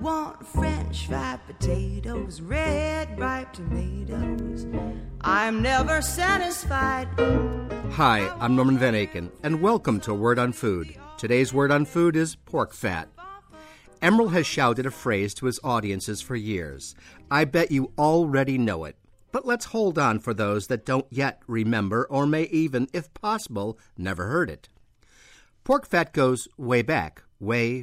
want French fried potatoes, red ripe tomatoes. I'm never satisfied. Hi, I'm Norman Van Aken, and welcome to A Word on Food. Today's word on food is pork fat. Emeril has shouted a phrase to his audiences for years. I bet you already know it. But let's hold on for those that don't yet remember or may even, if possible, never heard it. Pork fat goes way back, way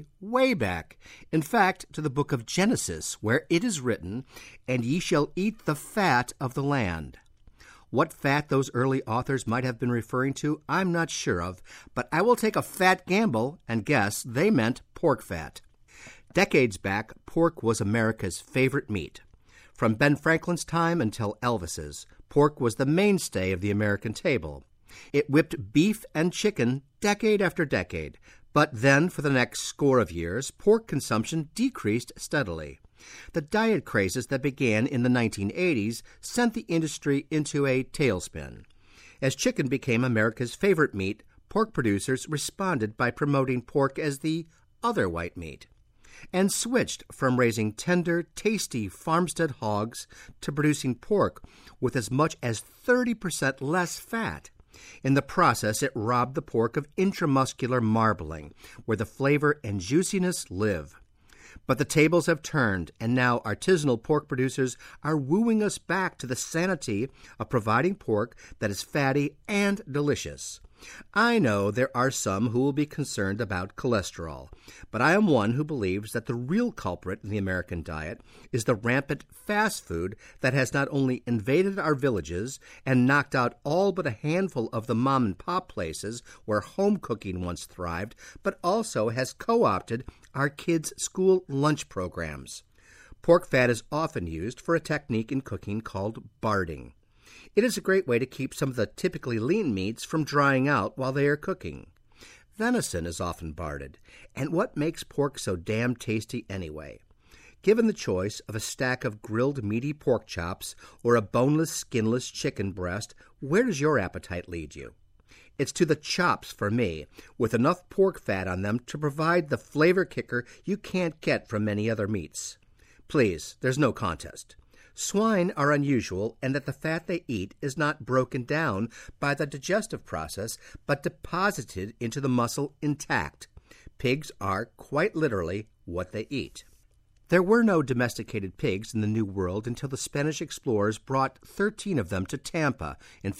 back. In fact, to the book of Genesis, where it is written, "And ye shall eat the fat of the land." What fat those early authors might have been referring to, I'm not sure of, but I will take a fat gamble and guess they meant pork fat. Decades back, pork was America's favorite meat. From Ben Franklin's time until Elvis's, pork was the mainstay of the American table. It whipped beef and chicken decade after decade, but then for the next score of years, pork consumption decreased steadily. The diet crazes that began in the 1980s sent the industry into a tailspin. As chicken became America's favorite meat, pork producers responded by promoting pork as the other white meat, and switched from raising tender, tasty farmstead hogs to producing pork with as much as 30% less fat. In the process, it robbed the pork of intramuscular marbling, where the flavor and juiciness live. But the tables have turned, and now artisanal pork producers are wooing us back to the sanity of providing pork that is fatty and delicious. I know there are some who will be concerned about cholesterol, but I am one who believes that the real culprit in the American diet is the rampant fast food that has not only invaded our villages and knocked out all but a handful of the mom-and-pop places where home cooking once thrived, but also has co-opted our kids' school lunch programs. Pork fat is often used for a technique in cooking called barding. It is a great way to keep some of the typically lean meats from drying out while they are cooking. Venison is often barded, and what makes pork so damn tasty anyway? Given the choice of a stack of grilled meaty pork chops or a boneless, skinless chicken breast, where does your appetite lead you? It's to the chops for me, with enough pork fat on them to provide the flavor kicker you can't get from many other meats. Please, there's no contest. Swine are unusual in that the fat they eat is not broken down by the digestive process, but deposited into the muscle intact. Pigs are, quite literally, what they eat. There were no domesticated pigs in the New World until the Spanish explorers brought 13 of them to Tampa in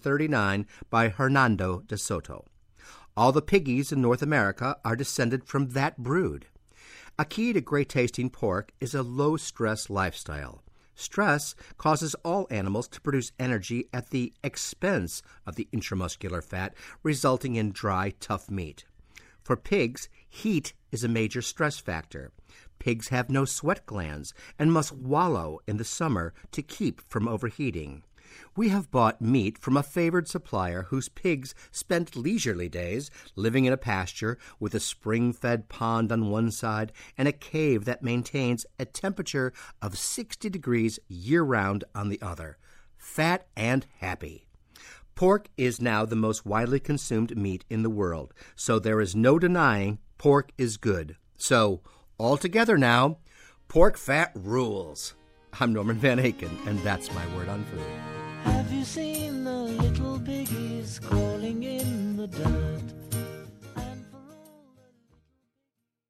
1539 by Hernando de Soto. All the piggies in North America are descended from that brood. A key to great-tasting pork is a low-stress lifestyle. Stress causes all animals to produce energy at the expense of the intramuscular fat, resulting in dry, tough meat. For pigs, heat is a major stress factor. Pigs have no sweat glands and must wallow in the summer to keep from overheating. We have bought meat from a favored supplier whose pigs spent leisurely days living in a pasture with a spring-fed pond on one side and a cave that maintains a temperature of 60 degrees year-round on the other. Fat and happy. Pork is now the most widely consumed meat in the world, so there is no denying pork is good. So, all together now, pork fat rules. I'm Norman Van Aken, and that's my word on food. Have you seen the little piggies crawling in the dirt?